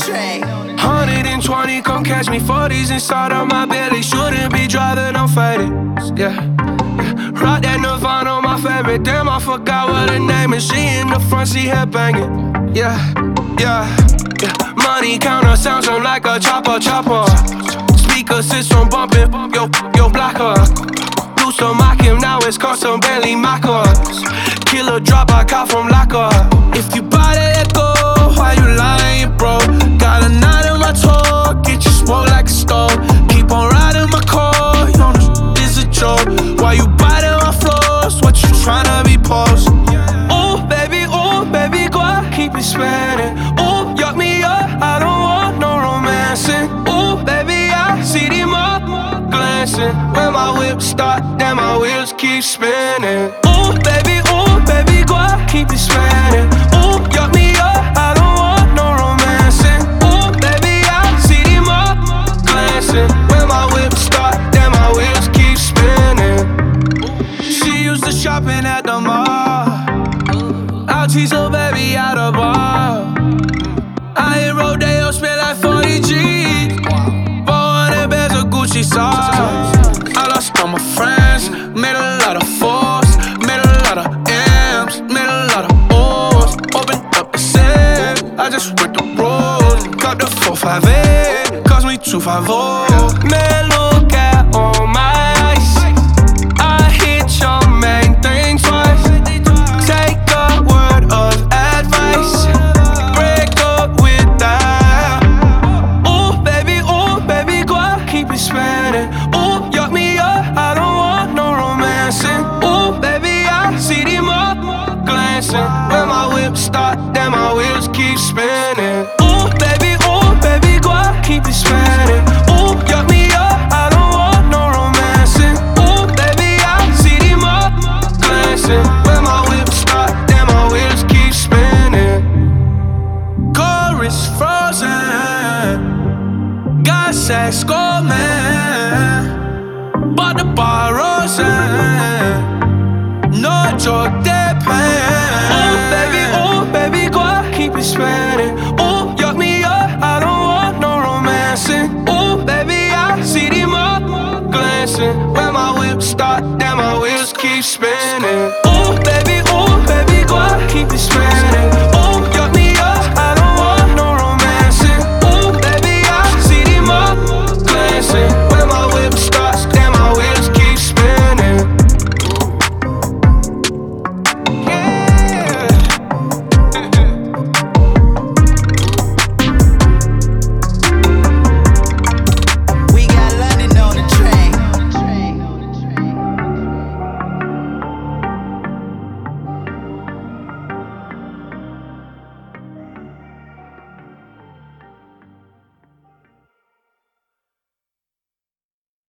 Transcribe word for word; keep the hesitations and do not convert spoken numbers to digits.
Hundred twenty, come catch me. Forties inside of my belly. Shouldn't be driving, I'm faded. Yeah, yeah. Rock that Nirvana, my favorite. Damn, I forgot what her name is. She in the front seat, head banging. Yeah, yeah, yeah. Money counter sounds sound like a chopper, chopper. Speaker system bumping, yo, yo, blocker. Used to mock him, now it's custom Bentley mockers. Killer drop, I caught from locker. If you buy that go, why you lying, bro? Got a knot in my toe, get you smoked like a stove. Keep on riding my car, you know this is a joke. Why you biting my floors? What you tryna be post? Ooh, baby, ooh, baby, go out, keep it spinning. Ooh, yuck me up, I don't want no romancing. Ooh, baby, I see them up glancing. When my whip start, then my wheels keep spinning. Ooh, baby, ooh, baby, go out, keep it spinning. Ooh, yuck me up, I don't want no romancing. Ooh, baby, I see them up glancing. When my whip start, then my wheels keep spinning. She used to shopping at the mall. I'll tease her baby out of bar. I hit Rodeo, spent like forty G's. four hundred bands of Gucci sauce. I lost all my friends, made a lot of fours, made a lot of M's, made a lot of O's. Opened up the safe, I just went the road. Got the four five eight, cost me two fifty. Man, look at all my ice. I hit your main thing twice. Take a word of advice, break up with that. Ooh, baby, ooh, baby, go out, keep it spinning. Ooh, yuck me up, I don't want no romancing. Ooh, baby, I see them up glancing. When my whip start, then my wheels keep spinning. Ooh, baby, ooh, baby, go out, keep it spinning. Ooh, yuck me up, I don't want no romancing. Ooh, baby, I see them up glancing. When my whip start, then my wheels keep spinning. Chorus frozen, got sex gold man, bought the bar rose, no joke that pain. Ooh, baby, ooh, baby, go out, keep it spinning. Ooh, yuck me up, I don't want no romancing. Ooh, baby, I see them up glancing. When my whip start, then my wheels keep spinning. Ooh,